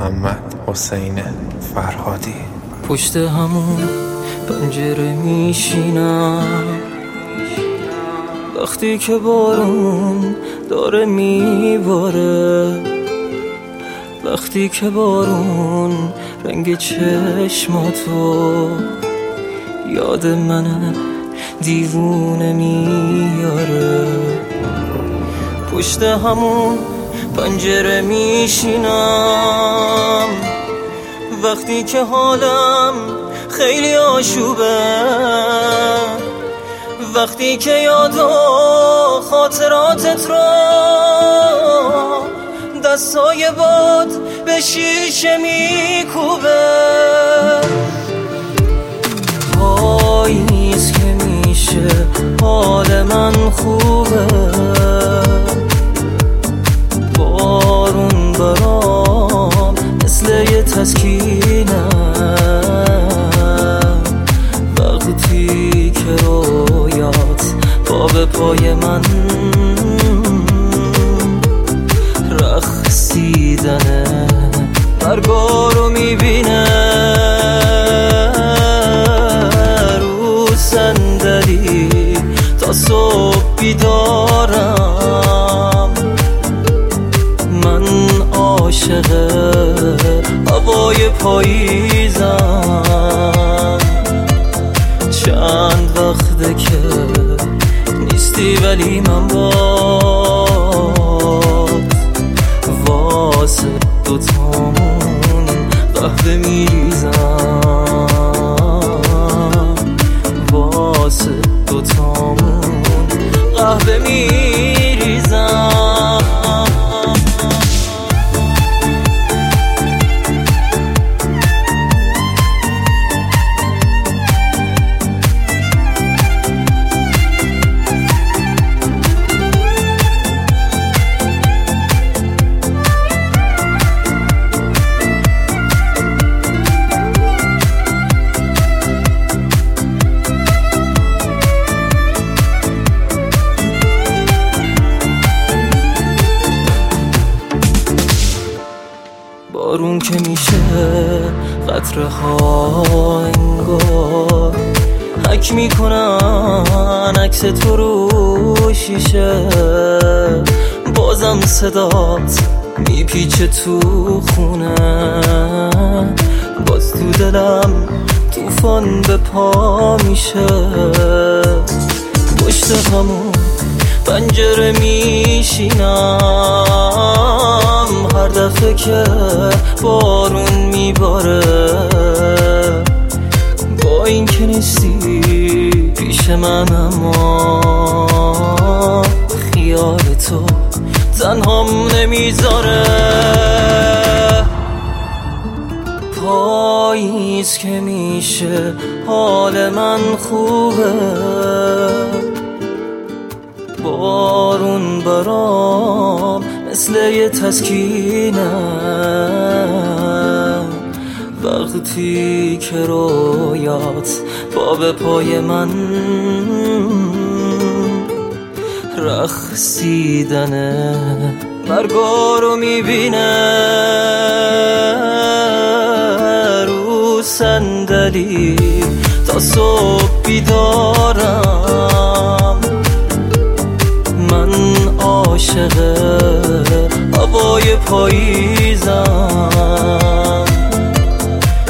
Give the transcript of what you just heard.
محمد حسین فرهادی. پشت همون پنجره میشینم وقتی که بارون داره میباره، وقتی که بارون رنگ چشماتو یاد من دیوونه میاره. پشت همون پنجره میشینم وقتی که حالم خیلی آشوبه، وقتی که یاد و خاطراتت رو دستای باد به شیشه میکوبه. پاییز که میشه حال من خوبه، بارون برام مثل یه تسکینه، وقتی که رویات پا به پای من رقصیدنه، برگا رو میبینه رو صندلی تا صبح بیدارم. من عاشق هوای پاییزم، چند وقته که نیستی ولی من واسه دوتامون قهوه میریزم، واسه دوتامون قهوه میریزم. بارون که میشه قطره ها انگار حک میکنن عکس تو رو شیشه، بازم صدات میپیچه تو خونه، باز تو دلم طوفان به پا میشه. پشت همون پنجره میشینم هر دفعه که بارون میباره، با این که نیستی پیش من اما خیال تو تنهام نمیذاره. پاییز که میشه حال من خوبه، بارون برام مثل یه تسکینه، وقتی که رویات پا به پای من رقصیدنه، برگا رو میبینه رو صندلی تا صبح بیدارم. من عاشق هوای پاییزم،